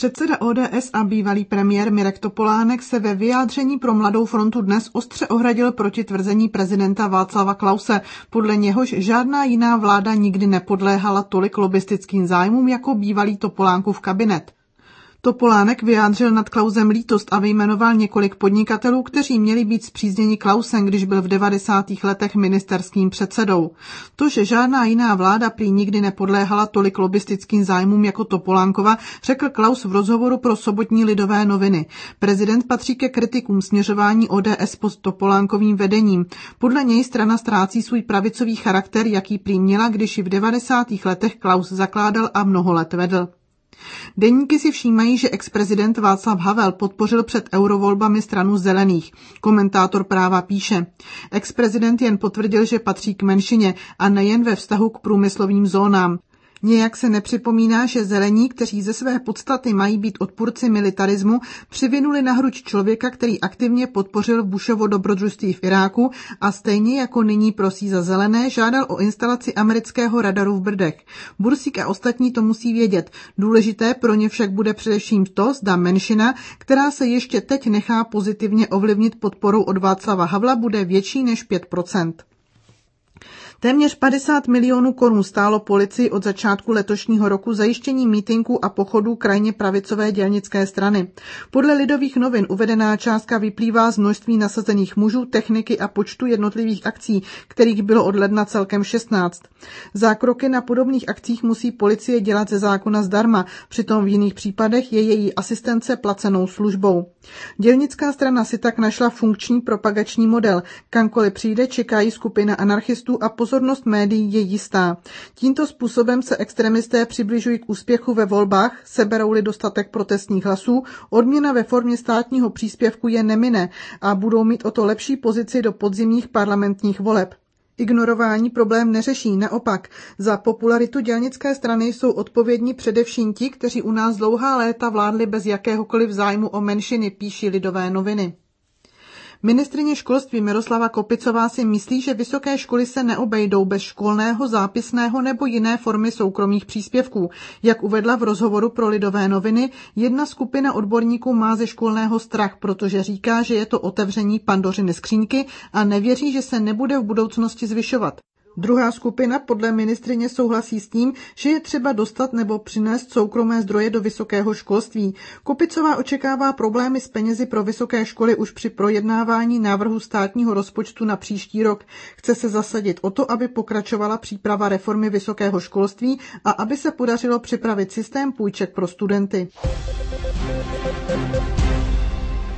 Předseda ODS a bývalý premiér Mirek Topolánek se ve vyjádření pro Mladou frontu Dnes ostře ohradil proti tvrzení prezidenta Václava Klause, podle něhož žádná jiná vláda nikdy nepodléhala tolik lobistickým zájmům jako bývalý Topolánkův kabinet. Topolánek vyjádřil nad Klausem lítost a vyjmenoval několik podnikatelů, kteří měli být spřízněni Klausem, když byl v 90. letech ministerským předsedou. To, že žádná jiná vláda prý nikdy nepodléhala tolik lobistickým zájmům jako Topolánkova, řekl Klaus v rozhovoru pro sobotní Lidové noviny. Prezident patří ke kritikům směřování ODS pod Topolánkovým vedením. Podle něj strana ztrácí svůj pravicový charakter, jaký prý měla, když ji v 90. letech Klaus zakládal a mnoho let vedl. Deníky si všímají, že ex-prezident Václav Havel podpořil před eurovolbami stranu Zelených. Komentátor Práva píše: ex-prezident jen potvrdil, že patří k menšině a nejen ve vztahu k průmyslovým zónám. Nějak se nepřipomíná, že Zelení, kteří ze své podstaty mají být odpůrci militarismu, přivinuli na hruď člověka, který aktivně podpořil Bushovo dobrodružství v Iráku a stejně jako nyní prosí za Zelené, žádal o instalaci amerického radaru v Brdech. Bursík a ostatní to musí vědět. Důležité pro ně však bude především to, zda menšina, která se ještě teď nechá pozitivně ovlivnit podporou od Václava Havla, bude větší než 5%. Téměř 50 milionů korun stálo policii od začátku letošního roku zajištění mítinku a pochodů krajně pravicové dělnické strany. Podle Lidových novin uvedená částka vyplývá z množství nasazených mužů, techniky a počtu jednotlivých akcí, kterých bylo od ledna celkem 16. Zákroky na podobných akcích musí policie dělat ze zákona zdarma, přitom v jiných případech je její asistence placenou službou. Dělnická strana si tak našla funkční propagační model. Kamkoliv přijde, čekají skupina anarchistů a pozornost médií je jistá. Tímto způsobem se extremisté přibližují k úspěchu ve volbách, seberou-li dostatek protestních hlasů, odměna ve formě státního příspěvku je nemine a budou mít o to lepší pozici do podzimních parlamentních voleb. Ignorování problém neřeší, naopak. Za popularitu dělnické strany jsou odpovědní především ti, kteří u nás dlouhá léta vládli bez jakéhokoliv zájmu o menšiny, píší Lidové noviny. Ministryně školství Miroslava Kopicová si myslí, že vysoké školy se neobejdou bez školného, zápisného nebo jiné formy soukromých příspěvků. Jak uvedla v rozhovoru pro Lidové noviny, jedna skupina odborníků má ze školného strach, protože říká, že je to otevření Pandořiny skříňky a nevěří, že se nebude v budoucnosti zvyšovat. Druhá skupina podle ministryně souhlasí s tím, že je třeba dostat nebo přinést soukromé zdroje do vysokého školství. Kopicová očekává problémy s penězi pro vysoké školy už při projednávání návrhu státního rozpočtu na příští rok. Chce se zasadit o to, aby pokračovala příprava reformy vysokého školství a aby se podařilo připravit systém půjček pro studenty.